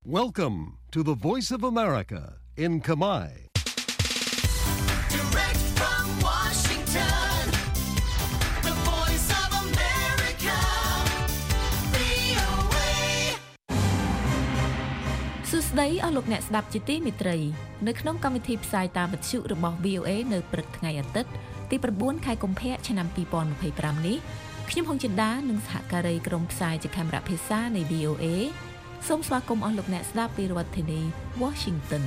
Welcome to the Voice of America in Khmer. Direct from Washington, the Voice of America, VOA. សួស្តីអស់លោកអ្នកស្ដាប់ជាទីមេត្រីនៅក្នុងកម្មវិធីផ្សាយតាមវិទ្យុរបស់ VOA នៅព្រឹកថ្ងៃអាទិត្យទី9ខែកុម្ភៈឆ្នាំ2025នេះខ្ញុំហុងចិន្តានិងសហការីក្រុមផ្សាយជាកាមេរ៉ាភាសានៃ VOA សូមស្វាគមន៍អស់លោកអ្នកស្ដាប់ពីរដ្ឋធានី Washington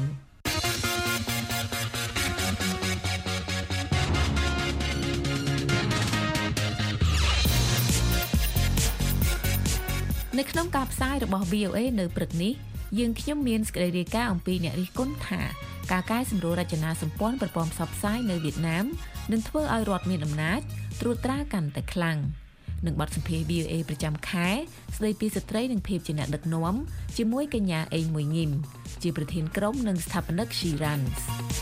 នៅក្នុងការផ្សាយរបស់ VOA នៅព្រឹកនេះយើងខ្ញុំមានសេចក្តីរាយការណ៍អំពីអ្នករិះគន់ថាការកែសម្រួលរចនាសម្ព័ន្ធប្រព័ន្ធផ្សព្វផ្សាយនៅវៀតណាមនឹងធ្វើឲ្យរដ្ឋមានអំណាចត្រួតត្រាកាន់តែខ្លាំងនឹងបទសម្ភាសន៍ VOA ប្រចាំខែស្ដីពីស្ត្រីនិងភាពជាអ្នកដឹកនាំជាមួយកញ្ញាអេងមួយញឹមជាប្រធានក្រុមនិងស្ថាបនិក Shirans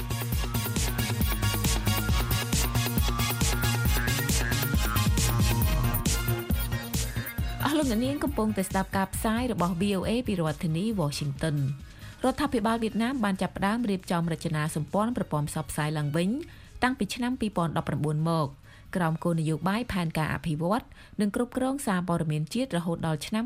អស់លោកអ្នកនាងកំពុងតែស្ដាប់ការផ្សាយរបស់ VOA ពីរដ្ឋធានី Washington រដ្ឋាភិបាលវៀតណាមបានចាប់ផ្ដើមរៀបចំរចនាសម្ព័ន្ធប្រព័ន្ធផ្សព្វផ្សាយឡើងវិញតាំងពីឆ្នាំ2019មកក្រោមគោលនយោបាយផែនការអភិវឌ្ឍនិងគ្រប់គ្រងសារព័ត៌មានជាតិរហូតដល់ឆ្នាំ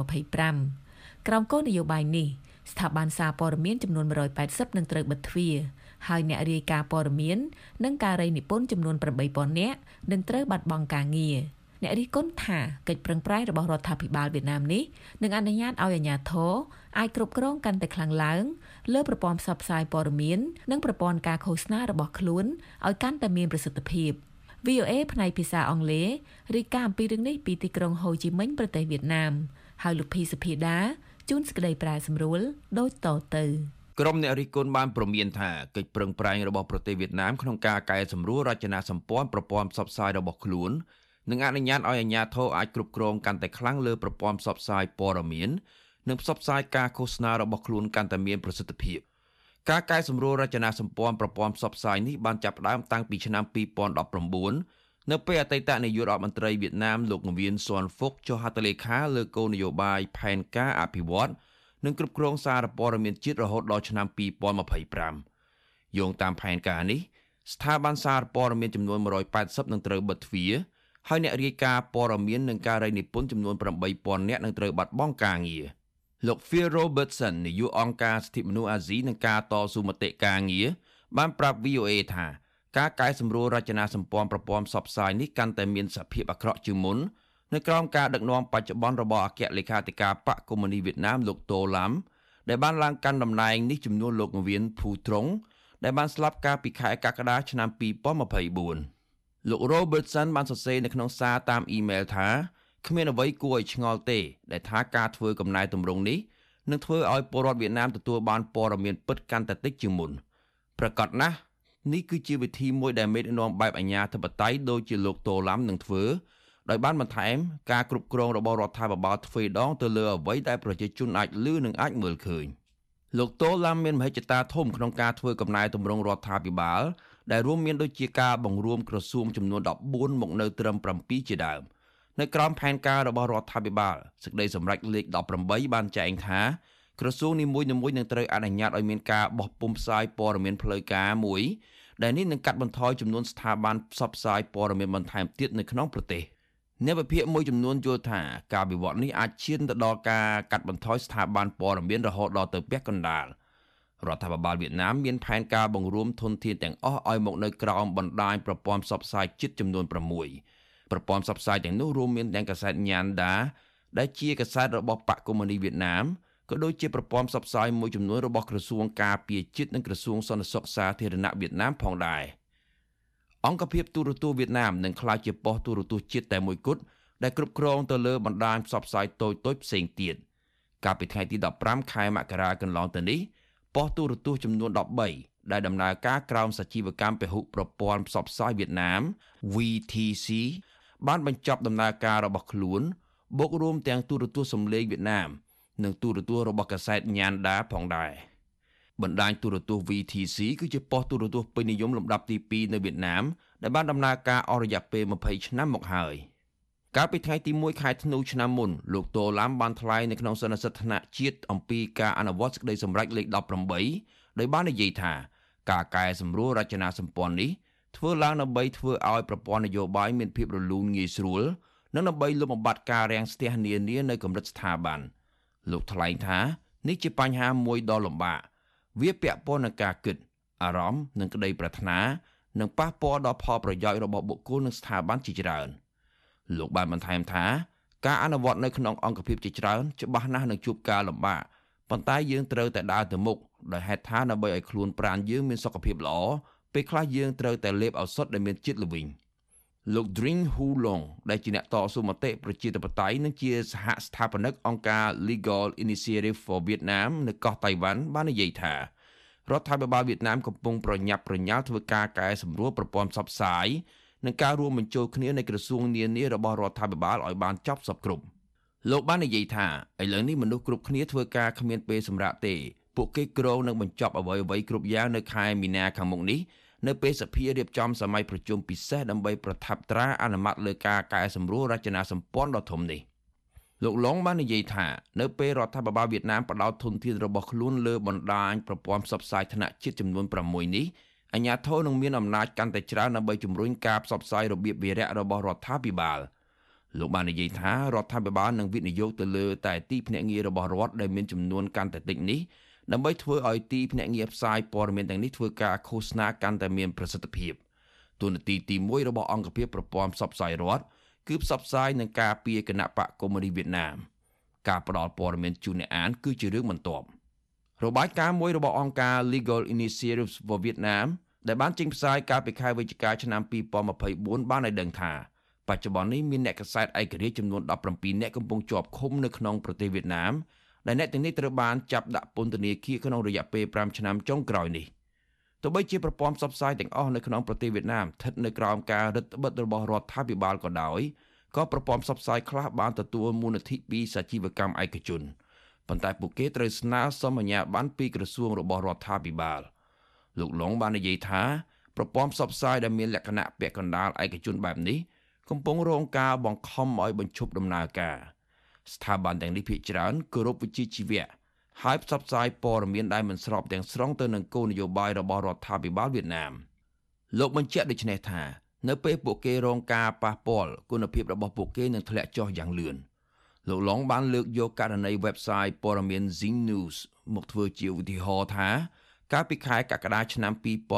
2025ក្រោមគោលនយោបាយនេះស្ថាប័នសារព័ត៌មានចំនួន180នឹងត្រូវបិទទ្វារហើយអ្នករាយការណ៍ព័ត៌មាននិងការីនិពន្ធចំនួន8000នាក់នឹងត្រូវបាត់បង់ការងារអ្នករិះគន់ថាកិច្ចប្រឹងប្រែងរបស់រដ្ឋាភិបាលវៀតណាមនេះនឹងអនុញ្ញាតឲ្យអាជ្ញាធរអាចគ្រប់គ្រងកាន់តែខ្លាំងឡើងលើប្រព័ន្ធផ្សព្វផ្សាយព័ត៌មាននិងប្រព័ន្ធការឃោសនារបស់ខ្លួនឲ្យកាន់តែមានប្រសិទ្ធភាព VOA ផ្នែកភាសាអង់គ្លេសរាយការណ៍អំពីរឿងនេះពីទីក្រុងហូជីមិញប្រទេសវៀតណាមហើយលោកភីសុភាដាជួនសេចក្តីប្រែសម្រួលដូចតទៅក្រុមអ្នករិះគន់បានព្រមានថាកិច្ចប្រឹងប្រែងរបស់ប្រទេសវៀតណាមក្នុងការកែសម្រួលរចនាសម្ព័ន្ធប្រព័ន្ធផ្សព្វផ្សាយរបស់ខ្លួននឹងអនុញ្ញាតឲ្យអាជ្ញាធរអាចគ្រប់គ្រងកាន់តែខ្លាំងលើប្រព័ន្ធផ្សព្វផ្សាយព័ត៌មាននិងផ្សព្វផ្សាយការឃោសនារបស់ខ្លួនកាន់តែមានប្រសិទ្ធភាពការកែសម្រួលរចនាសម្ព័ន្ធប្រព័ន្ធផ្សព្វផ្សាយនេះបានចាប់ផ្ដើមតាំងពីឆ្នាំ2019នៅពេលអតីតនាយករដ្ឋមន្ត្រីវៀតណាមលោកងវៀនស៊ុនហ្វុកចុះហត្ថលេខាលើគោលនយោបាយផែនការអភិវឌ្ឍនិងគ្រប់គ្រងសារព័ត៌មានជាតិរហូតដល់ឆ្នាំ2025យោងតាមផែនការនេះស្ថាប័នសារព័ត៌មានចំនួន180នឹងត្រូវបិទទ្វារហើយអ្នករាយការណ៍ព័ត៌មាននិងការីនិពន្ធចំនួន8000នាក់នឹងត្រូវបាត់បង់ការងារលោក Phil Robertson នាយកអង្គការសិទ្ធិមនុស្សអាស៊ីនិងការតស៊ូមតិការងារបានប្រាប់ VOA ថាការកែសម្រួលរចនាសម្ព័ន្ធប្រព័ន្ធផ្សព្វផ្សាយនេះកាន់តែមានសភាពអាក្រក់ជាងមុននៅក្រោមការដឹកនាំបច្ចុប្បន្នរបស់អគ្គលេខាធិការបកកុម្មុយនីសវៀតណាមលោកតូឡាំដែលបានឡើងកាន់តំណែងនេះជំនួសលោកងវៀនភូត្រង់ដែលបានស្លាប់កាលពីខែកក្កដាឆ្នាំ2024លោក Robertson បានសរសេរនៅក្នុងសារតាមអ៊ីមែលថាគ្មានអ្វីគួរឲ្យឆ្ងល់ទេដែលថាការធ្វើកំណែទម្រង់នេះនឹងធ្វើឲ្យពលរដ្ឋវៀតណាមទទួលបានព័ត៌មានពិតកាន់តែតិចជាងមុនប្រកាសណាស់នេះគឺជាវិធីមួយដែលមេដឹកនាំបែបអាជ្ញាធិបតេយ្យដូចជាលោកតូឡាំនឹងធ្វើដោយបានបន្ថែមការគ្រប់គ្រងរបស់រដ្ឋាភិបាលទ្វេដងទៅលើអ្វីដែលប្រជាជនអាចលឺនិងអាចមើលឃើញលោកតូឡាំមានមហិច្ឆតាធំក្នុងការធ្វើកំណែទម្រង់រដ្ឋាភិបាលដែលរួមមានដូចជាការបង្រួមក្រសួងចំនួន14មកនៅត្រឹម7ជាដើមនៅក្រោមផែនការរបស់រដ្ឋាភិបាលសេចក្តីសម្រេចលេខ18បានចែងថាក្រសួងនីមួយៗនឹងត្រូវអនុញ្ញាតឲ្យមានការបោះពុម្ពផ្សាយព័ត៌មានផ្លូវការមួយដែលនេះនឹងកាត់បន្ថយចំនួនស្ថាប័នផ្សព្វផ្សាយព័ត៌មានបន្ថែមទៀតនៅក្នុងប្រទេសអ្នកវិភាគមួយចំនួនយល់ថាការវិវត្តនេះអាចឈានទៅដល់ការកាត់បន្ថយស្ថាប័នព័ត៌មានរហូតដល់ទៅពាក់កណ្ដាលរដ្ឋាភិបាលវៀតណាមមានផែនការបង្រួមធនធានទាំងអស់ឲ្យមកនៅក្រោមបណ្ដាញប្រព័ន្ធផ្សព្វផ្សាយជាតិចំនួន6ប្រព័ន្ធផ្សព្វផ្សាយទាំងនោះរួមមានទាំងកាសែតញ៉ានដាដែលជាកាសែតរបស់បកកុម្មុយនីសវៀតណាមក៏ដូចជាប្រព័ន្ធផ្សព្វផ្សាយមួយចំនួនរបស់ក្រសួងការពារជាតិនិងក្រសួងសន្តិសុខសាធារណៈវៀតណាមផងដែរអង្គភាពទូរទស្សន៍វៀតណាមនឹងក្លាយជាប៉ុស្តិ៍ទូរទស្សន៍ជាតិតែមួយគត់ដែលគ្រប់គ្រងទៅលើបណ្ដាញផ្សព្វផ្សាយតូចៗផ្សេងទៀតកាលពីថ្ងៃទី15ខែមករាកន្លងទៅនេះប៉ុស្តិ៍ទូរទស្សន៍ចំនួន13ដែលដំណើរការក្រោមសជីវកម្មពហុប្រព័ន្ធផ្សព្វផ្សាយវៀតណាម VTC បានបញ្ចប់ដំណើរការរបស់ខ្លួនបូករួមទាំងទូរទស្សន៍សំឡេងវៀតណាមនិងទូរទស្សន៍របស់កាសែតញ៉ានដាផងដែរបណ្ដាញទូរទស្សន៍ VTC គឺជាប៉ុស្តិ៍ទូរទស្សន៍ពេញនិយមលំដាប់ទី2នៅវៀតណាមដែលបានដំណើរការអស់រយៈពេល20ឆ្នាំមកហើយកាលពីថ្ងៃទី1ខែធ្នូឆ្នាំមុនលោកតូឡាំបានថ្លែងនៅក្នុងសន្និសីទថ្នាក់ជាតិអំពីការអនុវត្តសេចក្តីសម្រេចលេខ18ដោយបាននិយាយថាការកែសម្រួលរចនាសម្ព័ន្ធនេះធ្វើឡើងដើម្បីធ្វើឲ្យប្រព័ន្ធនយោបាយមានភាពរលូនងាយស្រួលនិងដើម្បីលុបបំបាត់ការរាំងស្ទះនានានៅកម្រិតស្ថាប័នលោកថ្លែងថានេះជាបញ្ហាមួយដ៏លំបាកវាពាក់ព័ន្ធនឹងការគិតអារម្មណ៍និងក្តីប្រាថ្នានិងប៉ះពាល់ដល់ផលប្រយោជន៍របស់បុគ្គលនិងស្ថាប័នជាច្រើនលោកបានបន្ថែមថាការអនុវត្តនៅក្នុងអង្គភាពជាច្រើនច្បាស់ណាស់នឹងជួបការលំបាកប៉ុន្តែយើងត្រូវតែដើរទៅមុខដោយហេតុថាដើម្បីឲ្យខ្លួនប្រាណយើងមានសុខភាពល្អពេលខ្លះយើងត្រូវតែលេបឱសថដែលមានជាតិល្វីងលោក Dring Hulong ដែលជាអ្នកតស៊ូមតិប្រជាធិបតេយ្យនិងជាសហស្ថាបនិកអង្គការ Legal Initiative for Vietnam នៅកោះតៃវ៉ាន់បាននិយាយថារដ្ឋាភិបាលវៀតណាមកំពុងប្រញាប់ប្រញាល់ធ្វើការកែសម្រួលប្រព័ន្ធផ្សព្វផ្សាយនិងការរួមបញ្ចូលគ្នានៃក្រសួងនានារបស់រដ្ឋាភិបាលឲ្យបានចប់សពគ្រប់លោកបាននិយាយថាឥឡូវនេះមនុស្សគ្រប់គ្នាធ្វើការគ្មានពេលសម្រាប់ទេពួកគេគ្រោងនឹងបញ្ចប់អ្វីៗគ្រប់យ៉ាងនៅខែមីនាខាងមុខនេះនៅពេលសភារៀបចំសម័យប្រជុំពិសេសដើម្បីប្រថាប់ត្រាអនុម័តលើការកែសម្រួលរចនាសម្ព័ន្ធដ៏ធំនេះលោកឡុងបាននិយាយថានៅពេលរដ្ឋាភិបាលវៀតណាមបដោតធនធានរបស់ខ្លួនលើបណ្ដាញប្រព័ន្ធផ្សព្វផ្សាយថ្នាក់ជាតិចំនួន6នេះអាជ្ញាធរនឹងមានអំណាចកាន់តែច្រើនដើម្បីជំរុញការផ្សព្វផ្សាយរបៀបវារៈរបស់រដ្ឋាភិបាលលោកបាននិយាយថារដ្ឋាភិបាលនឹងវិនិយោគទៅលើតែទីភ្នាក់ងាររបស់រដ្ឋដែលមានចំនួនកាន់តែតិចនេះដើម្បីធ្វើឲ្យទីភ្នាក់ងារផ្សាយព័ត៌មានទាំងនេះធ្វើការឃោសនាកាន់តែមានប្រសិទ្ធភាពទូនាទីទី1របស់អង្គភាពប្រព័ន្ធផ្សព្វផ្សាយរដ្ឋគឺផ្សព្វផ្សាយនឹងការពារគណៈបកកុម្មុយនីសវៀតណាមការផ្ដល់ព័ត៌មានជូនអ្នកអានគឺជារឿងបន្ទាប់របាយការណ៍មួយរបស់អង្គការ Legal Initiative for Vietnam ដែលបានចេញផ្សាយកាលពីខែវិច្ឆិកាឆ្នាំ2024បានឲ្យដឹងថាបច្ចុប្បន្ននេះមានអ្នកកាសែតឯករាជ្យចំនួន17អ្នកកំពុងជាប់ឃុំនៅក្នុងប្រទេសវៀតណាមដែលអ្នកទាំងនេះត្រូវបានចាប់ដាក់ពន្ធនាគារក្នុងរយៈពេល5ឆ្នាំចុងក្រោយនេះទោះបីជាប្រព័ន្ធផ្សព្វផ្សាយទាំងអស់នៅក្នុងប្រទេសវៀតណាមស្ថិតនៅក្រោមការរឹតបន្តឹងរបស់រដ្ឋាភិបាលក៏ដោយក៏ប្រព័ន្ធផ្សព្វផ្សាយខ្លះបានទទួលមូលនិធិពីសាជីវកម្មឯកជនប៉ុន្តែពួកគេត្រូវស្នើសុំអាជ្ញាប័ណ្ណពីក្រសួងរបស់រដ្ឋាភិបាលលោកឡុងបាននិយាយថាប្រព័ន្ធផ្សព្វផ្សាយដែលមានលក្ខណៈពាក់កណ្ដាលឯកជនបែបនេះកំពុងរងការបង្ខំឲ្យបញ្ឈប់ដំណើរការស្ថាប័នទាំងនេះភាគច្រើនគោរពវិជ្ជាជីវៈហើយផ្សព្វផ្សាយព័ត៌មានដែលមិនស្របទាំងស្រុងទៅនឹងគោលនយោបាយរបស់រដ្ឋាភិបាលវៀតណាមលោកបញ្ជាក់ដូចនេះថានៅពេលពួកគេរងការប៉ះពាល់គុណភាពរបស់ពួកគេនឹងធ្លាក់ចុះយ៉ាងលឿនលោកឡុងបានលើកយកករណី website ព័ត៌មាន Zing News មកធ្វើជាឧទាហរណ៍ថាកាលពីខែកក្កដាឆ្នាំ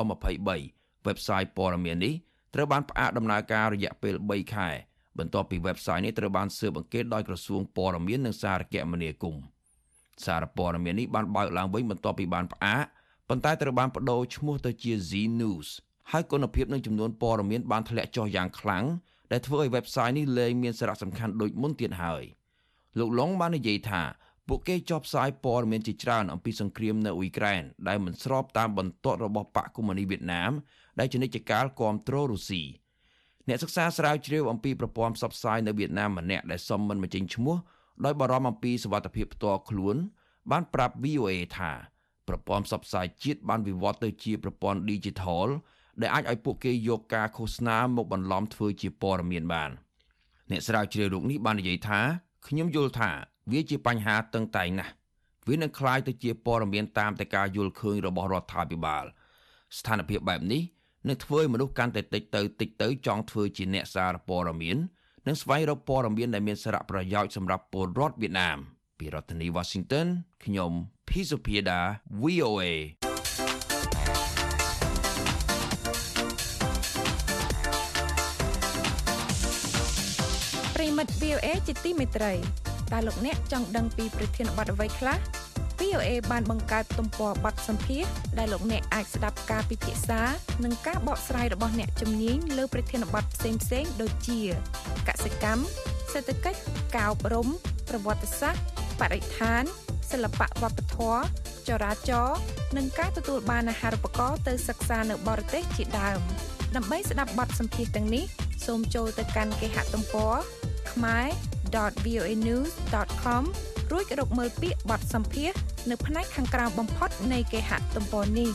2023 website ព័ត៌មាននេះត្រូវបានផ្អាកដំណើរការរយៈពេល3ខែបន្ទាប់ពី website នេះត្រូវបានស៊ើបអង្កេតដោយក្រសួងព័ត៌មាននិងសារគមនាគមន៍សារព័ត៌មាននេះបានបើកឡើងវិញបន្ទាប់ពីបានផ្អាកប៉ុន្តែត្រូវបានប្តូរឈ្មោះទៅជា Z News ហើយគុណភាពនិងចំនួនព័ត៌មានបានធ្លាក់ចុះយ៉ាងខ្លាំងដែលធ្វើឲ្យ website នេះលែងមានសារៈសំខាន់ដូចមុនទៀតហើយលោកឡុងបាននិយាយថាពួកគេចុះផ្សាយព័ត៌មានជាច្រើនអំពីសង្គ្រាមនៅអ៊ុយក្រែនដែលមិនស្របតាមបន្ទាត់របស់បកកុម្មុយនីសវៀតណាមដែលជានិច្ចកាលគាំទ្ររុស្ស៊ីអ្នកសិក្សាស្រាវជ្រាវអំពីប្រព័ន្ធផ្សព្វផ្សាយនៅវៀតណាមម្នាក់ដែលសុំមិនបញ្ចេញឈ្មោះដោយបារម្ភអំពីសុវត្ថិភាពផ្ទាល់ខ្លួនបានប្រាប់ VOA ថាប្រព័ន្ធផ្សព្វផ្សាយជាតិបានវិវត្តទៅជាប្រព័ន្ធ Digital ដែលអាចឲ្យពួកគេយកការឃោសនាមកបន្លំធ្វើជាព័ត៌មានបានអ្នកស្រាវជ្រាវរូបនេះបាននិយាយថាខ្ញុំយល់ថាវាជាបញ្ហាតឹងតែងណាស់វានឹងคล้ายទៅជាព័ត៌មានតាមតែការយល់ឃើញរបស់រដ្ឋាភិបាលស្ថានភាពបែបនេះនឹងធ្វើឲ្យមនុស្សកាន់តែតិចទៅចង់ធ្វើជាអ្នកសារព័ត៌មាននិងស្វែងរកព័ត៌មានដែលមានសារៈប្រយោជន៍សម្រាប់ពលរដ្ឋវៀតណាមពីរដ្ឋធានី Washington ខ្ញុំ Phisopheda VOA ប្រិមិត្ត VOA ជាទីមេត្រីតើលោកអ្នកចង់ដឹងពីប្រធានបទអ្វីខ្លះ VOA បានបង្កើតទំព័របទសម្ភាសន៍ដែលលោកអ្នកអាចស្ដាប់ការពិភាក្សានិងការបកស្រាយរបស់អ្នកជំនាញលើប្រធានបទផ្សេងៗដូចជាកសិកម្មសេដ្ឋកិច្ចការអប់រំប្រវត្តិសាស្ត្របរិស្ថានសិល្បៈវប្បធម៌ចរាចរណ៍និងការទទួលបានអាហារូបករណ៍ទៅសិក្សានៅបរទេសជាដើមដើម្បីស្ដាប់បទសម្ភាសន៍ទាំងនេះសូមចូលទៅកាន់គេហទំព័រ khmer.voanews.com រួចរកមើលពាក្យបទសម្ភាសន៍នៅផ្នែកខាងក្រោមបំផុតនៃគេហទំព័រនេះ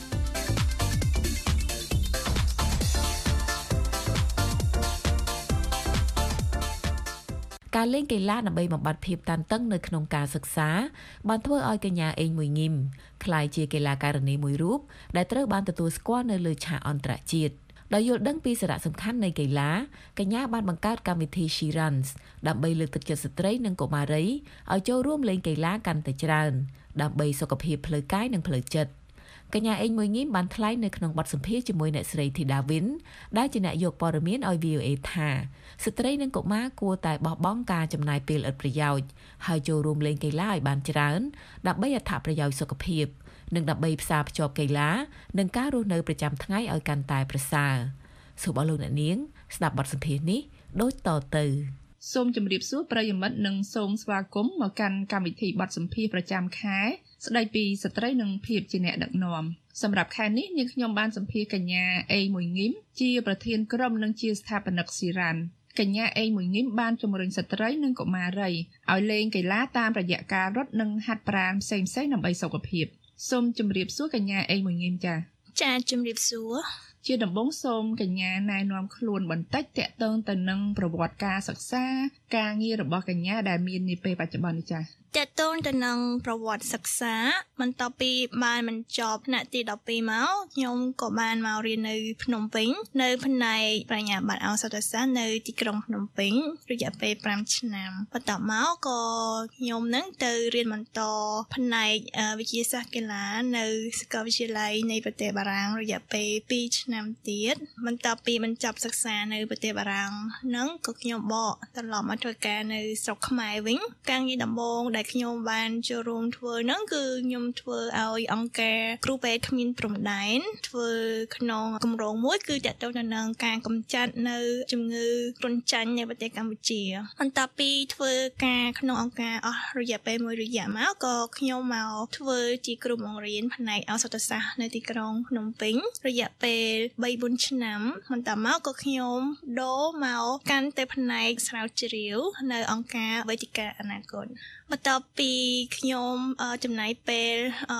ការលេងកីឡាដើម្បីបំបត្តិភាពតានតឹងនៅក្នុងការសិក្សាបានធ្វើឲ្យកញ្ញាអេងមួយងីមក្លាយជាកីឡាការិនីមួយរូបដែលត្រូវបានទទួលស្គាល់នៅលើឆាកអន្តរជាតិដោយយល់ដឹងពីសារៈសំខាន់នៃកីឡាកញ្ញាបានបង្កើតកម្មវិធី She Runs ដើម្បីលើកទឹកចិត្តស្ត្រីនិងកុមារីឲ្យចូលរួមលេងកីឡាកាន់តែច្រើនដើម្បីសុខភាពផ្លូវកាយនិងផ្លូវចិត្តកញ្ញាអេងមួយងីមបានថ្លែងនៅក្នុងបទសម្ភាសន៍ជាមួយអ្នកស្រីធីតាវិនដែលជាអ្នកយកព័ត៌មានឲ្យ VOA ថាស្ត្រីនិងកុមារគួរតែបោះបង់ការចំណាយពេលឥតប្រយោជន៍ហើយចូលរួមលេងកីឡាឲ្យបានច្រើនដើម្បីអត្ថប្រយោជន៍សុខភាពនិងដើម្បីផ្សារភ្ជាប់កីឡានិងការរស់នៅប្រចាំថ្ងៃឲ្យកាន់តែប្រសើរសូមអរលោកអ្នកនាងស្ដាប់បទសម្ភាសន៍នេះដូចតទៅសូមជម្រាបសួរប្រិយមិត្តនិងសូមស្វាគមន៍មកកាន់កម្មវិធីបទសម្ភាសន៍ប្រចាំខែស្ដីពីស្ត្រីនិងភាពជាអ្នកដឹកនាំសម្រាប់ខែនេះនាងខ្ញុំបានសម្ភាសន៍កញ្ញាអេមួយងីមជាប្រធានក្រុមនិងជាស្ថាបនិកស៊ីរ៉ាន់កញ្ញាអេមួយងីមបានជំរុញស្ត្រីនិងកុមារីឲ្យលេងកីឡាតាមរយៈការរត់និងហាត់ប្រាណផ្សេងៗដើម្បីសុខភាពសូមជម្រាបសួរកញ្ញាអេមួយងីមចាជម្រាបសួរជាដំបូងសូមកញ្ញាណែនាំខ្លួនបន្តិចតាក់ទងទៅនឹងប្រវត្តិការសិក្សាការងាររបស់កញ្ញាដែលមាននាពេលបច្ចុប្បន្ននេះចា៎តើតើទៅនឹងប្រវត្តិសិក្សាបន្ទាប់ពីបានបញ្ចប់ថ្នាក់ទី12មកខ្ញុំក៏បានមករៀននៅភ្នំពេញនៅផ្នែកបញ្ញាបត្រឱសថសាស្ត្រនៅទីក្រុងភ្នំពេញរយៈពេល5ឆ្នាំបន្ទាប់មកក៏ខ្ញុំនឹងទៅរៀនបន្តផ្នែកវិទ្យាសាស្ត្រកីឡានៅសាកលវិទ្យាល័យនៃប្រទេសបារាំងរយៈពេល2ឆ្នាំទៀតបន្ទាប់ពីបញ្ចប់សិក្សានៅប្រទេសបារាំងហ្នឹងក៏ខ្ញុំបកត្រឡប់មកធ្វើការនៅស្រុកខ្មែរវិញការងារដំបូងដែលខ្ញុំបានចូលរួមធ្វើហ្នឹងគឺខ្ញុំធ្វើឲ្យអង្គការគ្រូពេទ្យគ្មានព្រំដែនធ្វើក្នុងគម្រោងមួយគឺទាក់ទងទៅនឹងការកម្ចាត់នៅជំងឺគ្រុនចាញ់នៅប្រទេសកម្ពុជាបន្ទាប់ពីធ្វើការក្នុងអង្គការអស់រយៈពេល1រយៈមកក៏ខ្ញុំមកធ្វើជាគ្រូបង្រៀនផ្នែកឱសថសាស្ត្រនៅទីក្រុងភ្នំពេញរយៈពេល 3-4 ឆ្នាំបន្ទាប់មកក៏ខ្ញុំដូរមកកាន់ទៅផ្នែកស្រាវជ្រាវនៅអង្គការវេទិកាអនាគតបន្ទាប់ពីខ្ញុំចំណាយពេល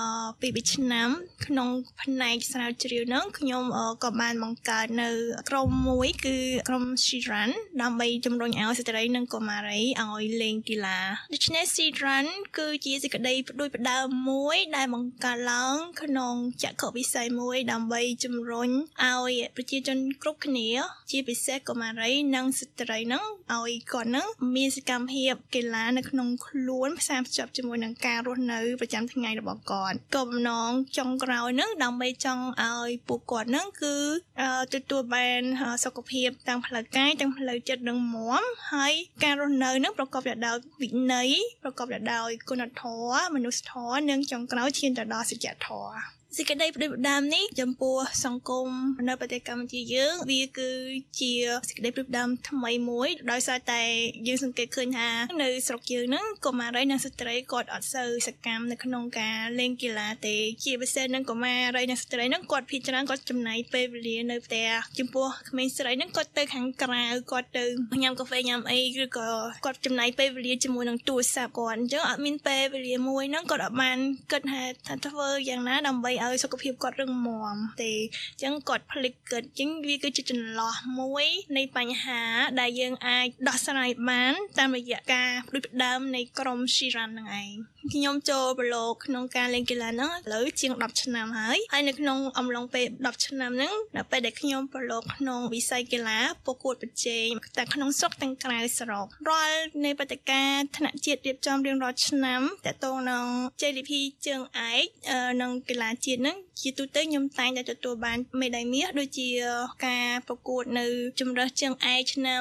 2ឆ្នាំក្នុងផ្នែកស្រាវជ្រាវហ្នឹងខ្ញុំក៏បានបង្កើតនៅក្រុមមួយគឺក្រុម She Run ដើម្បីជំរុញឲ្យស្ត្រីនិងកុមារីឲ្យលេងកីឡាដូច្នេះ She Run គឺជាសេចក្តីផ្ដួចផ្ដើមមួយដែលបង្កើតឡើងក្នុងចក្ខុវិស័យមួយដើម្បីជំរុញឲ្យប្រជាជនគ្រប់គ្នាជាពិសេសកុមារីនិងស្ត្រីហ្នឹងឲ្យគាត់ហ្នឹងមានសកម្មភាពកីឡានៅក្នុងខ្លួនផ្សារភ្ជាប់ជាមួយនឹងការរស់នៅប្រចាំថ្ងៃរបស់គាត់គោលបំណងចុងក្រោយហ្នឹងដើម្បីចង់ឲ្យពួកគាត់ហ្នឹងគឺទទួលបានសុខភាពទាំងផ្លូវកាយទាំងផ្លូវចិត្តនិងមាំហើយការរស់នៅហ្នឹងប្រកបទៅដោយវិន័យប្រកបទៅដោយគុណធម៌មនុស្សធម៌និងចុងក្រោយឈានទៅដល់សច្ចធម៌សេចក្តីផ្ដួចផ្ដើមនេះចំពោះសង្គមនៅប្រទេសកម្ពុជាយើងវាគឺជាសេចក្តីផ្ដួចផ្ដើមថ្មីមួយដោយសារតែយើងសង្កេតឃើញថានៅស្រុកយើងហ្នឹងកុមារីនិងស្ត្រីគាត់អត់សូវសកម្មនៅក្នុងការលេងកីឡាទេជាពិសេសនឹងកុមារីនិងស្ត្រីហ្នឹងគាត់ភាគច្រើនគាត់ចំណាយពេលវេលានៅផ្ទះចំពោះក្មេងស្រីហ្នឹងគាត់ទៅខាងក្រៅគាត់ទៅញ៉ាំកាហ្វេញ៉ាំអីឬក៏គាត់ចំណាយពេលវេលាជាមួយនឹងទូរស័ព្ទគាត់អញ្ចឹងអត់មានពេលវេលាមួយហ្នឹងគាត់អត់បានគិតថាធ្វើយ៉ាងណាដើម្បីឲ្យសុខភាពគាត់រឹងមាំទេអញ្ចឹងគាត់ភ្លេចគិតអញ្ចឹងវាគឺជាចន្លោះមួយនៃបញ្ហាដែលយើងអាចដោះស្រាយបានតាមរយៈការផ្ដួចផ្ដើមនៃក្រុម She Run ហ្នឹងឯងខ្ញុំចូលប្រឡូកក្នុងការលេងកីឡាហ្នឹងឥឡូវជាង10ឆ្នាំហើយនៅក្នុងអំឡុងពេល10ឆ្នាំហ្នឹងដល់ពេលដែលខ្ញុំប្រឡូកក្នុងវិស័យកីឡាប្រកួតប្រជែងទាំងក្នុងស្រុកទាំងក្រៅស្រុករាល់នៃព្រឹត្តិការណ៍ថ្នាក់ជាតិរៀបចំរៀងរាល់ឆ្នាំទាក់ទងនឹងជ័យលាភីជើងឯកនិងកីឡាជាតិហ្នឹងជាទូទៅខ្ញុំតែងតែទទួលបានមេដាយមាសដូចជាការប្រកួតនៅជម្រើសជើងឯកឆ្នាំ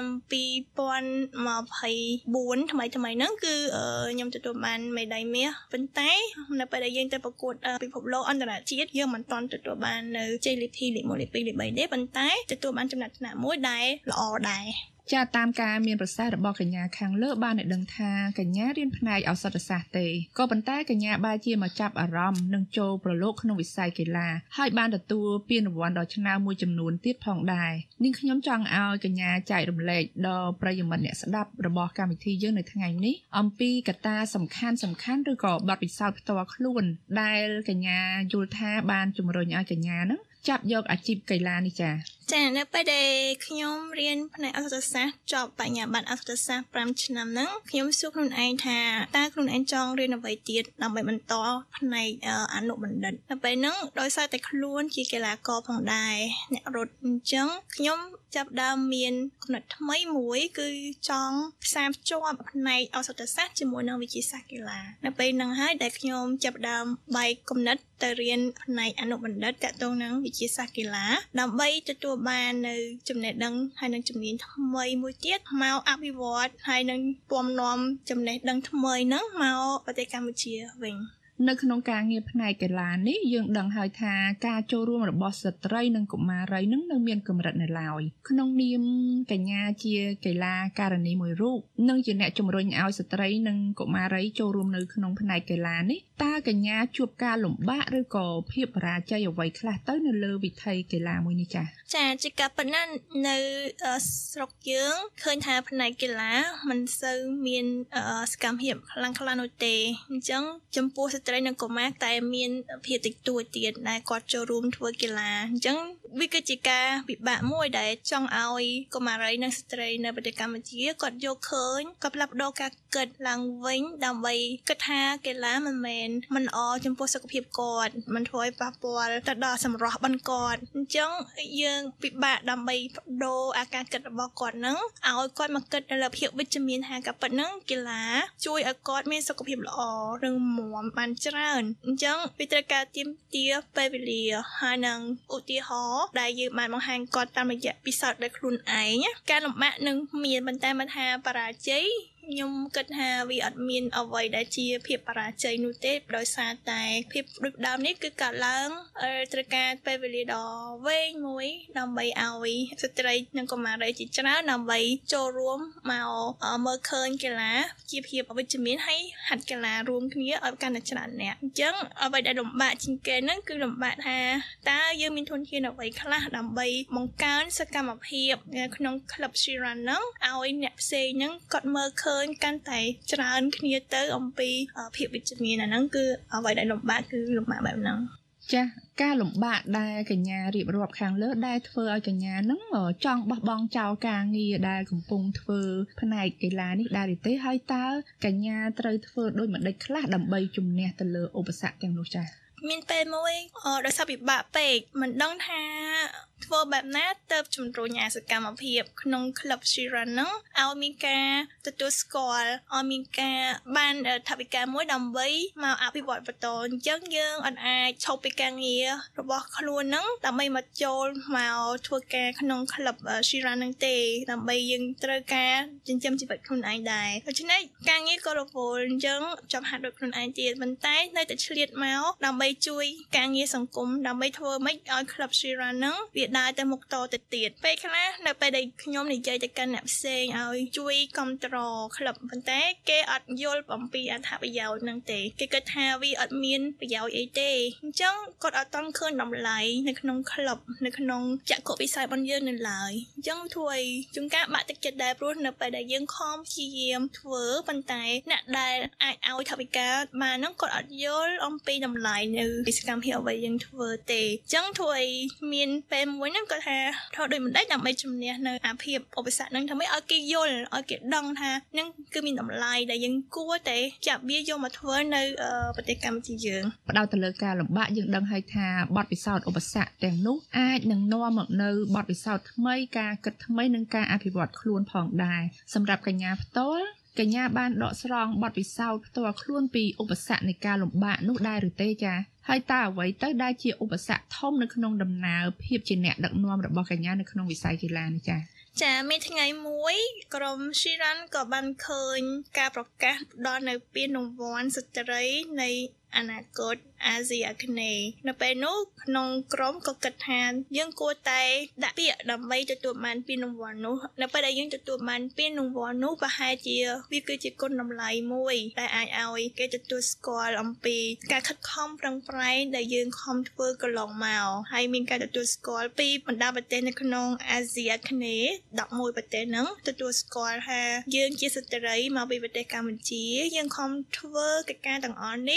2024ថ្មីហ្នឹងគឺខ្ញុំទទួលបានមេដាយមាសប៉ុន្តែនៅពេលដែលយើងទៅប្រកួតពិភពលោកអន្តរជាតិយើងមិនទាន់ទទួលបាននៅជ័យលាភីលេខ1លេខ2លេខ3ទេប៉ុន្តែទទួលបានចំណាត់ថ្នាក់មួយដែលល្អដែរចាតាមការមានប្រសាសន៍របស់កញ្ញាខាងលើបានឲ្យដឹងថាកញ្ញារៀនផ្នែកឱសថសាស្ត្រទេក៏ប៉ុន្តែកញ្ញាបែរជាមកចាប់អារម្មណ៍និងចូលប្រឡូកក្នុងវិស័យកីឡាហើយបានទទួលពានរង្វាន់ដ៏ឆ្នើមមួយចំនួនទៀតផងដែរនាងខ្ញុំចង់ឲ្យកញ្ញាចែករំលែកដល់ប្រិយមិត្តអ្នកស្ដាប់របស់កម្មវិធីយើងនៅថ្ងៃនេះអំពីកត្តាសំខាន់ឬក៏បទពិសោធន៍ផ្ទាល់ខ្លួនដែលកញ្ញាយល់ថាបានជំរុញឲ្យកញ្ញានឹងចាប់យកអាជីពកីឡានេះចាចា៎នៅពេលដែលខ្ញុំរៀនផ្នែកអក្សរសាស្ត្រចប់បញ្ញាបត្រអក្សរសាស្ត្រ5ឆ្នាំហ្នឹងខ្ញុំសួរខ្លួនឯងថាតើខ្លួនឯងចង់រៀនអ្វីទៀតដើម្បីបន្តផ្នែកអនុបណ្ឌិតនៅពេលហ្នឹងដោយសារតែខ្លួនជាកីឡាករផងដែរអ្នករត់អញ្ចឹងខ្ញុំចាប់ដើមមានគំនិតថ្មីមួយគឺចង់ផ្សារភ្ជាប់ផ្នែកអក្សរសាស្ត្រជាមួយនឹងវិទ្យាសាស្ត្រកីឡានៅពេលហ្នឹងហើយដែលខ្ញុំចាប់ដើមបែកគំនិតទៅរៀនផ្នែកអនុបណ្ឌិតទាក់ទងនឹងវិទ្យាសាស្ត្រកីឡាដើម្បីទទួលបាននៅចំណេះដឹងហើយនឹងជំនាញថ្មីមួយទៀតមកអភិវឌ្ឍហើយនឹងពំនាំចំណេះដឹងថ្មីហ្នឹងមកប្រទេសកម្ពុជាវិញនៅក្នុងការងារផ្នែកកីឡានេះយើងដឹងហើយថាការចូលរួមរបស់ស្ត្រីនិងកុមារីនឹងនៅមានកម្រិតនៅឡើយក្នុងនាមកញ្ញាជាកីឡាការិនីមួយរូបនិងជាអ្នកជំរុញឲ្យស្ត្រីនិងកុមារីចូលរួមនៅក្នុងផ្នែកកីឡានេះតើកញ្ញាជួបការលំបាកឬក៏ភាពបរាជ័យអ្វីខ្លះទៅនៅលើវិថីកីឡាមួយនេះចា៎ចាជាការប៉ុណ្ណានៅស្រុកយើងឃើញថាផ្នែកកីឡាមិនសូវមានសកម្មភាពខ្លាំងនោះទេអញ្ចឹងចំពោះស្ត្រីនិងកុមារតែមានភាពតិចតួចទៀតដែលគាត់ចូលរួមធ្វើកីឡាអញ្ចឹងវាគឺជាការពិបាកមួយដែលចង់ឲ្យកុមារីនិងស្ត្រីនៅប្រទេសកម្ពុជាគាត់យកឃើញគាត់ផ្លាស់ប្ដូរការគិតឡើងវិញដើម្បីគិតថាកីឡាមិនល្អចំពោះសុខភាពគាត់មិនធ្វើឲ្យប៉ះពាល់ទៅដល់សម្រស់របស់គាត់អញ្ចឹងយើងពិបាកដើម្បីបដូរអាការគិតរបស់គាត់ហ្នឹងឲ្យគាត់មកគិតលើភាពវិជ្ជមានថាការពិតហ្នឹងកីឡាជួយឲ្យគាត់មានសុខភាពល្អរឹងមាំបានច្រើនអញ្ចឹងវាត្រូវការទាមទារពេលវេលាហើយនឹងឧទាហរណ៍ដែលយើងបានបង្ហាញគាត់តាមរយៈពិសោធន៍ដោយខ្លួនឯងការលំបាកនឹងមានប៉ុន្តែមិនថាបរាជ័យខ្ញុំគិតថាវាអត់មានអ្វីដែលជាភាពបរាជ័យនោះទេដោយសារតែភាពដូចដើមនេះគឺកើតឡើងត្រូវការពេលវេលាដ៏វែងមួយដើម្បីឲ្យស្ត្រីនិងកុមារីជាច្រើនដើម្បីចូលរួមមកមើលឃើញកីឡាជាភាពវិជ្ជមានហើយហាត់កីឡារួមគ្នាឲ្យកាន់តែច្រើនអ្នកអញ្ចឹងអ្វីដែលលំបាកជាងគេហ្នឹងគឺលំបាកថាតើយើងមានធនធានអ្វីខ្លះដើម្បីបង្កើនសកម្មភាពក្នុងក្លឹប Shiran ហ្នឹងឲ្យអ្នកផ្សេងហ្នឹងគាត់មើលឃើញកាន់តែច្រើនគ្នាទៅអំពីភាពវិជ្ជមានអាហ្នឹងគឺអ្វីដែលលំបាកគឺលំបាកបែបហ្នឹងចា៎ការលំបាកដែលកញ្ញារៀបរាប់ខាងលើដែលធ្វើឲ្យកញ្ញានឹងចង់បោះបង់ចោលការងារដែលកំពុងធ្វើផ្នែកកីឡានេះដែរទេហើយតើកញ្ញាត្រូវធ្វើដូចម្តេចខ្លះដើម្បីជំនះទៅលើឧបសគ្គទាំងនោះចា៎មានពេលមួយដោយសារពិបាកពេកមិនដឹងថាធ្វើបែបណាទៅជំរុញអាសកម្មភាពក្នុងក្លឹប Shiran ហ្នឹងឲ្យមានការទទួលស្គាល់ឲ្យមានការបានថវិកាមួយដើម្បីមកអភិវឌ្ឍបន្តអញ្ចឹងយើងអត់អាចឈប់ពីការងាររបស់ខ្លួនហ្នឹងដើម្បីមកចូលមកធ្វើការក្នុងក្លឹប Shiran ហ្នឹងទេដើម្បីយើងត្រូវការចិញ្ចឹមជីវិតខ្លួនឯងដែរដូច្នេះការងារក៏រវល់អញ្ចឹងចាប់ហាត់ដោយខ្លួនឯងទៀតប៉ុន្តែនៅតែឆ្លៀតមកដើម្បីជួយការងារសង្គមដើម្បីធ្វើម៉េចឲ្យក្លឹប Shiran ហ្នឹងវាដើរទៅមុខតទៅទៀតពេលខ្លះនៅពេលដែលខ្ញុំនិយាយទៅកាន់អ្នកផ្សេងឲ្យជួយគ្រប់គ្រងក្លឹបប៉ុន្តែគេអត់យល់អំពីអត្ថប្រយោជន៍ហ្នឹងទេគេគិតថាវាអត់មានប្រយោជន៍អីទេអញ្ចឹងគាត់អត់តន់ឃើញតម្លៃនៅក្នុងក្លឹបនៅក្នុងចក្ខុវិស័យរបស់យើងនៅឡើយអញ្ចឹងធ្វើឲ្យជួនកាលបាក់ទឹកចិត្តដែរព្រោះនៅពេលដែលយើងខំព្យាយាមធ្វើប៉ុន្តែអ្នកដែលអាចឲ្យថវិកាបានហ្នឹងគាត់អត់យល់អំពីតម្លៃនៅសកម្មភាពអ្វីយើងធ្វើទេអញ្ចឹងធ្វើឲ្យមានពេលមួយហ្នឹងគាត់ថាធ្វើដូចម្ដេចដើម្បីជំនះនៅអាភាពឧបសគ្គហ្នឹងដើម្បីឲ្យគេយល់ឲ្យគេដឹងថាហ្នឹងគឺមានតម្លៃដែលយើងគួរតែចាប់វាយកមកធ្វើនៅប្រទេសកម្ពុជាយើងផ្ដោតទៅលើការលំបាកយើងដឹងហើយថាបទពិសោធន៍ឧបសគ្គទាំងនោះអាចនឹងនាំមកនៅបទពិសោធន៍ថ្មីការគិតថ្មីនិងការអភិវឌ្ឍខ្លួនផងដែរសម្រាប់កញ្ញាផ្ទាល់កញ្ញាបានដកស្រង់បទពិសោធន៍ផ្ទាល់ខ្លួនពីឧបសគ្គនៃការលំបាកនោះដែរឬទេចា៎ហើយតើអ្វីទៅដែលជាឧបសគ្គធំនៅក្នុងដំណើរភាពជាអ្នកដឹកនាំរបស់កញ្ញានៅក្នុងវិស័យកីឡានេះចា៎ចាមានថ្ងៃមួយក្រុម Shiran ក៏បានឃើញការប្រកាសផ្ដល់នៅពានរង្វាន់ស្ត្រីនៃអនាគតអាស៊ីអាគ្នេយ៍នៅពេលនោះក្នុងក្រុមក៏គិតថាយើងគួរតែដាក់ពាក្យដើម្បីទទួលបានពានរង្វាន់នោះនៅពេលដែលយើងទទួលបានពានរង្វាន់នោះប្រហែលជាវាគឺជាគុណតម្លៃមួយដែលអាចឲ្យគេទទួលស្គាល់អំពីការខិតខំប្រឹងប្រែងដែលយើងខំធ្វើកន្លងមកហើយមានការទទួលស្គាល់ពីបណ្ដាប្រទេសនៅក្នុងអាស៊ីអាគ្នេយ៍11ប្រទេសហ្នឹងទទួលស្គាល់ថាយើងជាស្ត្រីមកពីប្រទេសកម្ពុជាយើងខំធ្វើកិច្ចការទាំងអស់នេះផ្នែក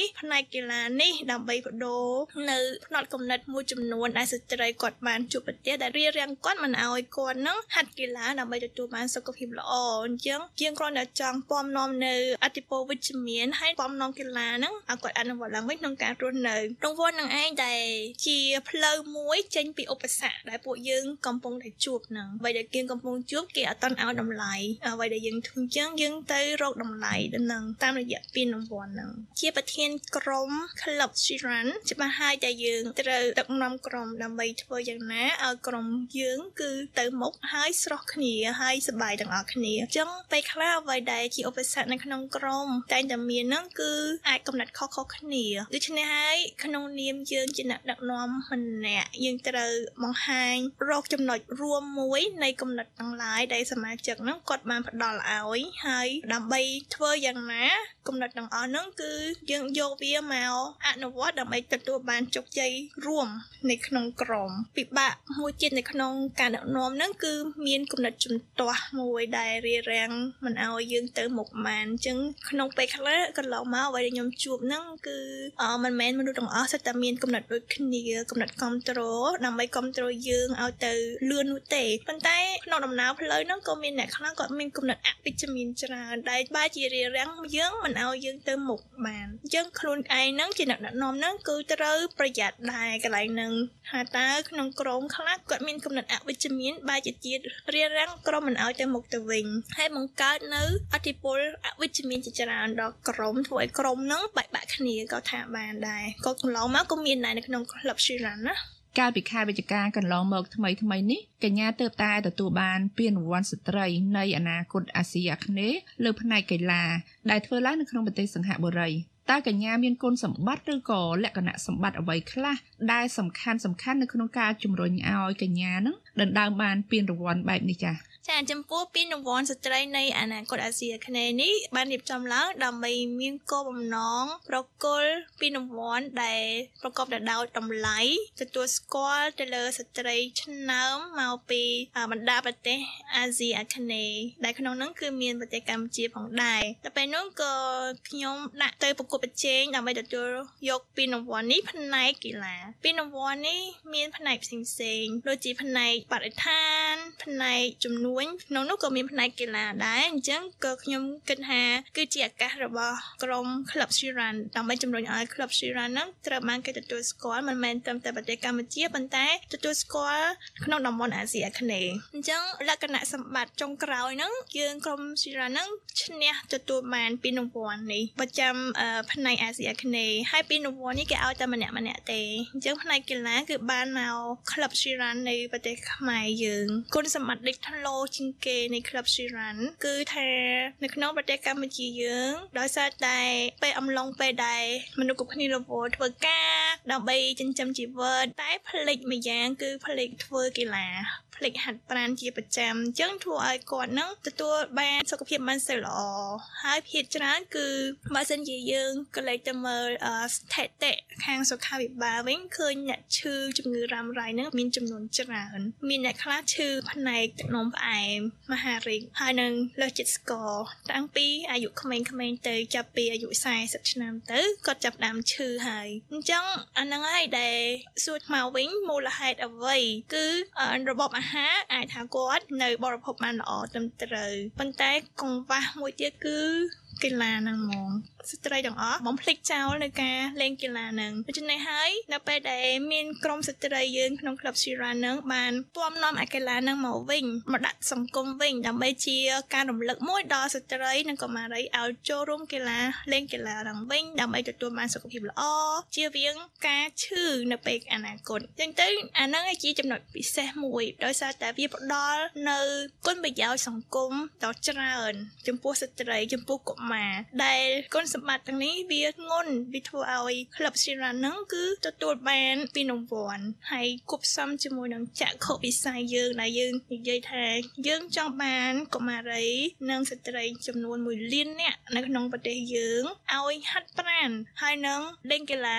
កីឡានេះដើម្បីបដូរនៅផ្នត់គំនិតមួយចំនួនដែលស្ត្រីគាត់បានជួបប្រទះដែលរារាំងគាត់មិនឲ្យគាត់នឹងហាត់កីឡាដើម្បីទទួលបានសុខភាពល្អអញ្ចឹងយើងគ្រាន់តែចង់ពំនាំនៅអត្ថប្រយោជន៍វិជ្ជមានហើយពំនាំកីឡាហ្នឹងឲ្យគាត់អនុវត្តឡើងវិញក្នុងការរស់នៅរង្វាន់នឹងឯងដែលជាផ្លូវមួយចេញពីឧបសគ្គដែលពួកយើងកំពុងតែជួបហ្នឹងអ្វីដែលគេកំពុងជួបគេអត់ទាន់ឲ្យតម្លៃអ្វីដែលយើងធ្វើអញ្ចឹងយើងទៅរកតម្លៃនឹងតាមរយៈពានរង្វាន់ហ្នឹងជាប្រធានក្រុម Club Shiran ច្បាស់ហើយតែយើងត្រូវដឹកនាំក្រុមដើម្បីធ្វើយ៉ាងណាឲ្យក្រុមយើងគឺទៅមុខហើយស្រស់គ្នាហើយសប្បាយទាំងអស់គ្នាអញ្ចឹងពេលខ្លះអ្វីដែលជាឧបសគ្គនៅក្នុងក្រុមតែងតែមានហ្នឹងគឺអាចកំណត់ខុសៗគ្នាដូច្នេះហើយក្នុងនាមយើងជាអ្នកដឹកនាំម្នាក់យើងត្រូវបង្ហាញរកចំណុចរួមមួយនៃកំណត់ទាំងឡាយដែលសមាជិកហ្នឹងគាត់បានផ្ដល់ឲ្យហើយដើម្បីធ្វើយ៉ាងណាកំណត់ទាំងអស់ហ្នឹងគឺយើងយកវាមកអនុវត្តដើម្បីទទួលបានជោគជ័យរួមនៅក្នុងក្រុមពិបាកមួយទៀតនៅក្នុងការដឹកនាំហ្នឹងគឺមានកំណត់ជំទាស់មួយដែលរារាំងមិនឲ្យយើងទៅមុខបានអញ្ចឹងក្នុងពេលខ្លះកន្លងមកអ្វីដែលខ្ញុំជួបហ្នឹងគឺមិនមែនមនុស្សទាំងអស់សុទ្ធតែមានកំណត់ដូចគ្នាកំណត់គ្រប់គ្រងដើម្បីគ្រប់គ្រងយើងឲ្យទៅលឿននោះទេប៉ុន្តែក្នុងដំណើរផ្លូវហ្នឹងក៏មានអ្នកខ្លះគាត់មានកំណត់អវិជ្ជមានច្រើនដែលបែរជារារាំងយើងមិនឲ្យយើងទៅមុខបានអញ្ចឹងខ្លួនឯងហ្នឹងជាអ្នកដឹកនាំហ្នឹងគឺត្រូវប្រយ័ត្នដែរកន្លែងហ្នឹងថាតើក្នុងក្រុមខ្លះគាត់មានកំណត់អវិជ្ជមានបែរជាទៀតរារាំងក្រុមមិនឲ្យទៅមុខទៅវិញហើយបង្កើតនៅអធិពលអវិជ្ជមានជាច្រើនដល់ក្រុមធ្វើឲ្យក្រុមហ្នឹងបែកបាក់គ្នាក៏ថាបានដែរក៏កន្លងមកក៏មានដែរនៅក្នុង Club Shiran ណាកាលពីខែវិច្ឆិកាកន្លងមកថ្មីនេះកញ្ញាទើបតែទទួលបានពានរង្វាន់ស្ត្រីនៃអនាគតអាស៊ីអាគ្នេយ៍លើផ្នែកកីឡាដែលធ្វើឡើងនៅក្នុងប្រទេសសិង្ហបុរីតើកញ្ញាមានគុណសម្បត្តិឬក៏លក្ខណៈសម្បត្តិអ្វីខ្លះដែលសំខាន់នៅក្នុងការជំរុញឲ្យកញ្ញានឹងដណ្ដើមបានពានរង្វាន់បែបនេះចា៎ចាចំពោះពានរង្វាន់ស្ត្រីនៃអនាគតអាស៊ីអាគ្នេយ៍នេះបានរៀបចំឡើងដើម្បីមានគោលបំណងប្រគល់ពានរង្វាន់ដែលប្រកបទៅដោយតម្លៃទទួលស្គាល់ទៅលើស្ត្រីឆ្នើមមកពីបណ្ដាប្រទេសអាស៊ីអាគ្នេយ៍ដែលក្នុងនោះគឺមានប្រទេសកម្ពុជាផងដែរតែពេលនោះក៏ខ្ញុំដាក់ទៅប្រកួតប្រជែងដើម្បីទទួលយកពានរង្វាន់នេះផ្នែកកីឡាពានរង្វាន់នេះមានផ្នែកផ្សេងៗដូចជាផ្នែកបរិស្ថានផ្នែកជំនួយក្នុងនោះក៏មានផ្នែកកីឡាដែរអញ្ចឹងក៏ខ្ញុំគិតថាគឺជាឱកាសរបស់ក្រុម Club Shiran ដើម្បីជំរុញឲ្យ Club Shiran ហ្នឹងត្រូវបានគេទទួលស្គាល់មិនមែនត្រឹមតែប្រទេសកម្ពុជាប៉ុន្តែទទួលស្គាល់ក្នុងតំបន់អាស៊ីអាគ្នេយ៍អញ្ចឹងលក្ខណៈសម្បត្តិចុងក្រោយហ្នឹងយើងក្រុម Shiran ហ្នឹងឈ្នះទទួលបានពានរង្វាន់នេះប្រចាំផ្នែកអាស៊ីអាគ្នេយ៍ហើយពានរង្វាន់នេះគេឲ្យតែម្នាក់ទេអញ្ចឹងផ្នែកកីឡាគឺបានមក Club Shiran នៃប្រទេសខ្មែរយើងគុណសម្បត្តិលេចធ្លោជាងគេនៃ Club Shiran គឺថានៅក្នុងប្រទេសកម្ពុជាយើងដោយសារតែពេលអំឡុងពេលដែលមនុស្សគ្រប់គ្នារវល់ធ្វើការដើម្បីចិញ្ចឹមជីវិតតែផ្លេចម្យ៉ាងគឺផ្លេចធ្វើកីឡាផ្លេចហាត់ប្រាណជាប្រចាំអញ្ចឹងធ្វើឲ្យគាត់នឹងទទួលបានសុខភាពមិនសូវល្អហើយភាគច្រើនគឺបើសិនជាយើងក៏លេចទៅមើលស្ថិតិខាងសុខាភិបាលវិញឃើញអ្នកឈឺជំងឺរ៉ាំរ៉ៃនឹងមានចំនួនច្រើនមានអ្នកខ្លះឈឺផ្នែកទឹកនោមផ្អែមមហារីកហើយនឹងលើសជាតិស្ករតាំងពីអាយុក្មេងៗទៅចាប់ពីអាយុ40ឆ្នាំទៅគាត់ចាប់ដើមឈឺហើយអញ្ចឹងអាហ្នឹងហើយដែលសួរមកវិញមូលហេតុអ្វីគឺរបបអាហារអាចថាគាត់នៅបរិភោគបានល្អត្រឹមត្រូវប៉ុន្តែកង្វះមួយទៀតគឺកីឡាហ្នឹងហ្មងស្ត្រីទាំងអស់បំភ្លេចចោលនៅការលេងកីឡាហ្នឹងដូច្នេះហើយនៅពេលដែលមានក្រុមស្ត្រីយើងក្នុង Club Shiran ហ្នឹងបានពំនាំឲ្យកីឡាហ្នឹងមកវិញមកដាក់សង្គមវិញដើម្បីជាការរំលឹកមួយដល់ស្ត្រីនិងកុមារីឲ្យចូលរួមកីឡាលេងកីឡាហ្នឹងវិញដើម្បីទទួលបានសុខភាពល្អជៀសវាងការឈឺនៅពេលអនាគតអញ្ចឹងទៅអាហ្នឹងជាចំណុចពិសេសមួយដោយសារតែវាផ្ដល់នៅគុណប្រយោជន៍សង្គមដ៏ច្រើនចំពោះស្ត្រីចំពោះកុមារដែលគុណសម្បត្តិទាំងនេះវាងន់វាធ្វើឲ្យ Club Shiran ហ្នឹងគឺទទួលបានពានរង្វាន់ហើយគប់ផ្សំជាមួយនឹងចក្ខុវិស័យយើងដែលយើងនិយាយថាយើងចង់បានកុមារីនិងស្ត្រីចំនួន1លាននាក់នៅក្នុងប្រទេសយើងឲ្យហាត់ប្រាណហើយនឹងលេងកីឡា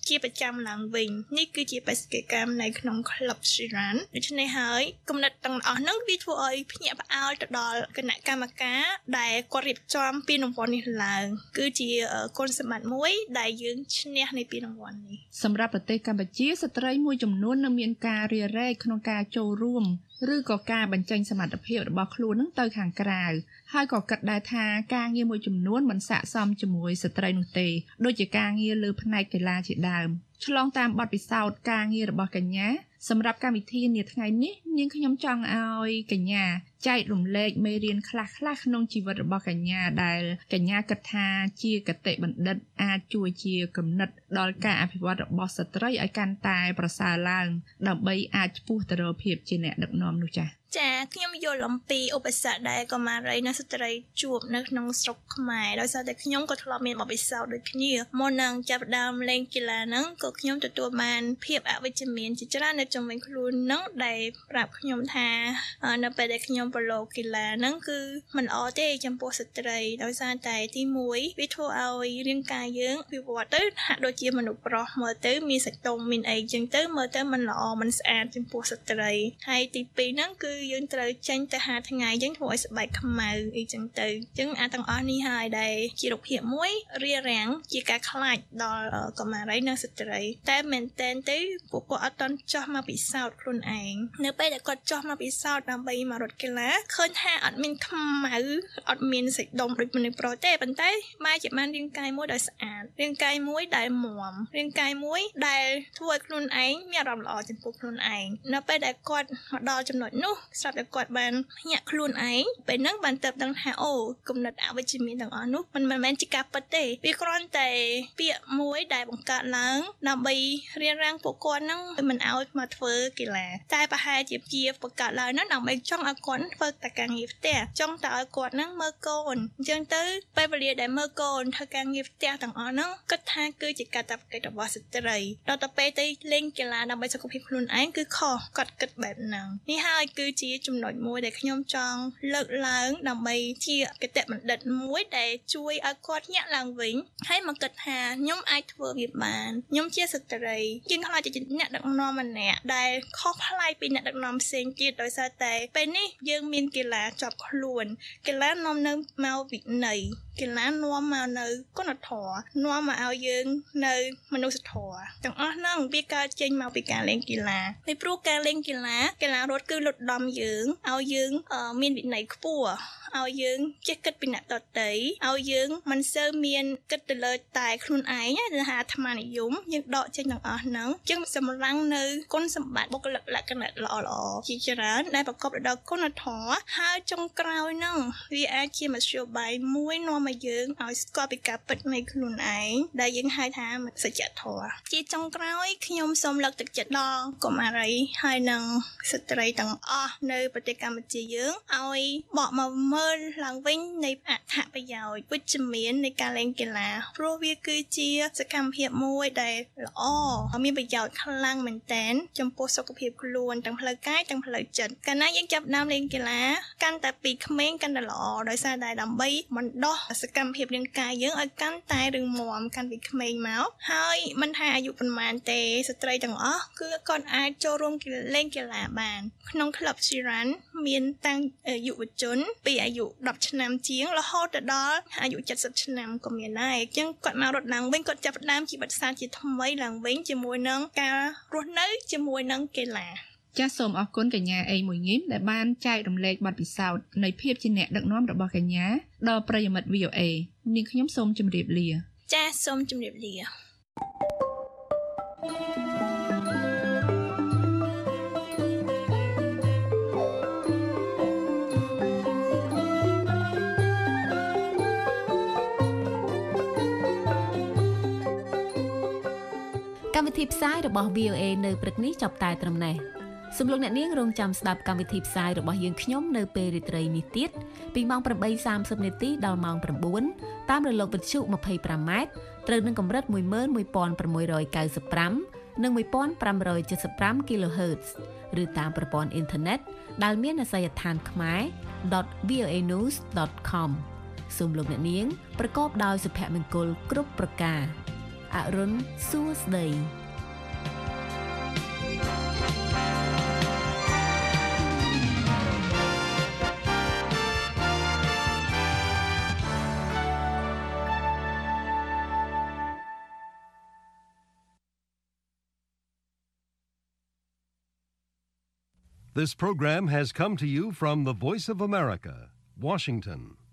ជាប្រចាំឡើងវិញនេះគឺជាបេសកកម្មនៅក្នុងក្លឹប Shiran ដូច្នេះហើយគំនិតទាំងអស់ហ្នឹងវាធ្វើឲ្យភ្ញាក់ផ្អើលទៅដល់គណៈកម្មការដែលគាត់រៀបចំពានរង្វាន់នេះឡើងគឺជាគុណសម្បត្តិមួយដែលយើងឈ្នះនៃពានរង្វាន់នេះសម្រាប់ប្រទេសកម្ពុជាស្ត្រីមួយចំនួននៅមានការរារែកក្នុងការចូលរួមឬក៏ការបញ្ចេញសមត្ថភាពរបស់ខ្លួននឹងទៅខាងក្រៅហើយក៏គិតដែរថាការងារមួយចំនួនមិនស័ក្តិសមជាមួយស្ត្រីនោះទេដូចជាការងារលើផ្នែកកីឡាជាដើមឆ្លងតាមបទពិសោធន៍ការងាររបស់កញ្ញាសម្រាប់កម្មវិធីនាថ្ងៃនេះនាងខ្ញុំចង់ឲ្យកញ្ញាចែករំលែកមេរៀនខ្លះៗក្នុងជីវិតរបស់កញ្ញាដែលកញ្ញាគិតថាជាគតិបណ្ឌិតអាចជួយជាគំនិតដល់ការអភិវឌ្ឍរបស់ស្ត្រីឲ្យកាន់តែប្រសើរឡើងដើម្បីអាចឆ្ពោះទៅរកភាពជាអ្នកដឹកនាំនោះចា៎ចាខ្ញុំយល់អំពីឧបសគ្គដែលកុមារីនិងស្ត្រីជួបនៅក្នុងស្រុកខ្មែរដោយសារតែខ្ញុំក៏ធ្លាប់មានបទពិសោធន៍ដូចគ្នាមុននឹងចាប់ផ្ដើមលេងកីឡាហ្នឹងក៏ខ្ញុំទទួលបានភាពអវិជ្ជមានជាច្រើននៅជុំវិញខ្លួនហ្នឹងដែលប្រាប់ខ្ញុំថានៅពេលដែលខ្ញុំប្រឡូកកីឡាហ្នឹងគឺមិនល្អទេចំពោះស្ត្រីដោយសារតែទី1វាធ្វើឲ្យរាងកាយយើងវិវត្តទៅហាក់ដូចជាមនុស្សប្រុសមើលទៅមានសាច់ដុំមានអីចឹងទៅមើលទៅមិនល្អមិនស្អាតចំពោះស្ត្រីហើយទី2ហ្នឹងគឺយើងត្រូវចេញទៅហាលថ្ងៃយើងធ្វើឲ្យស្បែកខ្មៅអីចឹងទៅចឹងទាំងអស់នេះហើយដែលជារូបភាពមួយរារាំងជាការខ្លាចដល់កុមារីនិងស្ត្រីតែមែនតែនទៅពួកគាត់អត់តន់ចោះមកពិសោធន៍ខ្លួនឯងនៅពេលដែលគាត់ចោះមកពិសោធន៍ដើម្បីមករត់កីឡាឃើញថាអត់មានខ្មៅអត់មានសាច់ដុំដូចមនុស្សប្រុសទេប៉ុន្តែបែរជាបានរាងកាយមួយដែលស្អាតរាងកាយមួយដែលមាំរាងកាយមួយដែលធ្វើឲ្យខ្លួនឯងមានអារម្មណ៍ល្អចំពោះខ្លួនឯងនៅពេលដែលគាត់មកដល់ចំណុចនោះស្រាប់តែគាត់បានភ្ញាក់ខ្លួនឯងពេលហ្នឹងបានទៅដឹងថាអូគំនិតអវិជ្ជមានទាំងអស់នោះមិនមែនជាការពិតទេវាគ្រាន់តែពាក្យមួយដែលបង្កើតឡើងដើម្បីរារាំងពួកគាត់ហ្នឹងមិនឲ្យមកធ្វើកីឡាតែប្រហែលជាបង្កើតឡើងហ្នឹងដើម្បីចង់ឲ្យគាត់ធ្វើតែការងារផ្ទះចង់តែឲ្យគាត់ហ្នឹងមើលកូនអញ្ចឹងទៅពេលវេលាដែលមើលកូនធ្វើការងារផ្ទះទាំងអស់ហ្នឹងគិតថាគឺជាកាតព្វកិច្ចរបស់ស្ត្រីដល់ទៅពេលទៅលេងកីឡាដើម្បីសុខភាពខ្លួនឯងគឺខុសគាត់គិតបែបហ្នឹងនេះហើយគឺជាចំណុចមួយដែលខ្ញុំចង់លើកឡើងដើម្បីជាគតិបណ្ឌិតមួយដែលជួយឲ្យគាត់ញាក់ឡើងវិញហើយមកគិតថាខ្ញុំអាចធ្វើវាបានខ្ញុំជាស្ត្រីយើងខ្លាចជាអ្នកដឹកនាំម្នាក់ដែលខុសប្លែកពីអ្នកដឹកនាំផ្សេងទៀតដោយសារតែពេលនេះយើងមានកីឡាជាប់ខ្លួនកីឡានាំនៅមកវិន័យកីឡានាំមកនៅគុណធម៌នាំមកឲ្យយើងនៅមនុស្សធម៌ទាំងអស់ហ្នឹងវាកើតចេញមកពីការលេងកីឡាពីព្រោះការលេងកីឡារត់គឺលុតដំយើងឲ្យយើងមានវិន័យខ្ពស់ឲ្យយើងចេះគិតពីអ្នកដទៃឲ្យយើងមិនសូវមានគិតទៅលើតែខ្លួនឯងណាថាអាត្មានិយមយើងដកចេញទាំងអស់ហ្នឹងជាងសម្រាំងនៅគុណសម្បត្តិបុគ្គលិកលក្ខណៈល្អៗជាច្រើនដែលប្រកបដោយគុណធម៌ហើយចុងក្រោយហ្នឹងវាអាចជាមធ្យោបាយមួយនាំឲ្យយើងឲ្យស្គាល់ពីការពិតនៃខ្លួនឯងដែលយើងហៅថាសច្ចធម៌ជាចុងក្រោយខ្ញុំសូមលើកទឹកចិត្តដល់កុមារីហើយនិងស្ត្រីទាំងអស់នៅប្រទេសកម្ពុជាយើងឲ្យបកមកមើលឡើងវិញនៃអត្ថប្រយោជន៍វិជ្ជមាននៃការលេងកីឡាព្រោះវាគឺជាសកម្មភាពមួយដែលល្អមានប្រយោជន៍ខ្លាំងមែនទែនចំពោះសុខភាពខ្លួនទាំងផ្លូវកាយទាំងផ្លូវចិត្តកាលណាយើងចាប់ផ្ដើមលេងកីឡាកាន់តែពីក្មេងកាន់តែល្អដោយសារតែដើម្បីបណ្ដុះសកម្មភាពរាងកាយយើងឲ្យកាន់តែរឹងមាំកាន់ពីក្មេងមកហើយមិនថាអាយុប៉ុន្មានទេស្ត្រីទាំងអស់គឺគាត់អាចចូលរួមលេងកីឡាបានក្នុងក្លឹប Shiran មានតាំងយុវជនពីអាយុ10ឆ្នាំជាងរហូតទៅដល់អាយុ70ឆ្នាំក៏មានដែរអញ្ចឹងគាត់មករត់ឡើងវិញគាត់ចាប់ផ្ដើមជីវិតសាស្ត្រជាថ្មីឡើងវិញជាមួយនឹងការរស់នៅជាមួយនឹងកីឡាចាសសូមអរគុណកញ្ញាអេមួយញឹមដែលបានចែករំលែកបទពិសោធន៍នៃភាពជាអ្នកដឹកនាំរបស់កញ្ញាដល់ប្រិយមិត្ត VOA នាងខ្ញុំសូមជម្រាបលាចាសសូមជម្រាបលាកម្មវិធីផ្សាយរបស់ VOA នៅព្រឹកនេះចប់តែត្រឹមនេះសូមលោកអ្នកនាងរងចាំស្ដាប់កម្មវិធីផ្សាយរបស់យើងខ្ញុំនៅពេលរាត្រីនេះទៀតពីម៉ោង 8:30 នាទីដល់ម៉ោង 9 តាមរលកវិទ្យុ 25M ត្រូវនឹងកម្រិត 11695 និង 1575 kHz ឬតាមប្រព័ន្ធអ៊ីនធឺណិតដែលមានអាសយដ្ឋានkhmer.voanews.com សូមលោកអ្នកនាងប្រកបដោយសុភមង្គលគ្រប់ប្រការអរុនសួស្តី This program has come to you from the Voice of America, Washington.